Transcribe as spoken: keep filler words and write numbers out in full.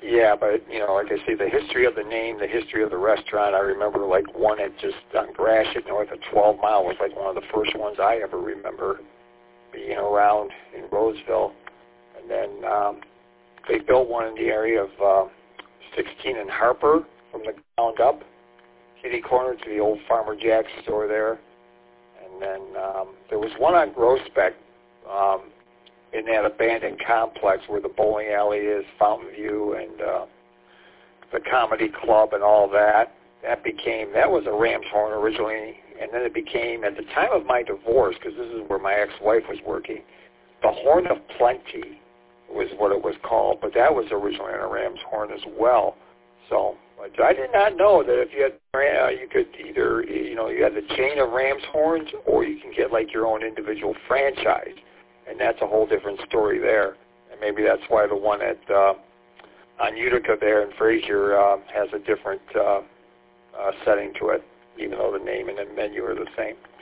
Yeah, but, you know, like I say, the history of the name, the history of the restaurant, I remember, like, one at just on Gratiot north of twelve mile was, like, one of the first ones I ever remember being around in Roseville. And then um, they built one in the area of uh, sixteen and Harper from the ground up, kitty corner to the old Farmer Jack's store there. And then um, there was one on Groesbeck, um, in that abandoned complex where the bowling alley is, Fountain View, and uh, the comedy club and all that. That became, that was a Ram's Horn originally, and then it became, at the time of my divorce, because this is where my ex-wife was working, the Horn of Plenty was what it was called, but that was originally in a Ram's Horn as well. So but I did not know that if you had, uh, you could either, you know, you had the chain of Ram's Horns, or you can get like your own individual franchise. And that's a whole different story there. And maybe that's why the one at uh, on Utica there in Frazier uh, has a different uh, uh, setting to it, even though the name and the menu are the same.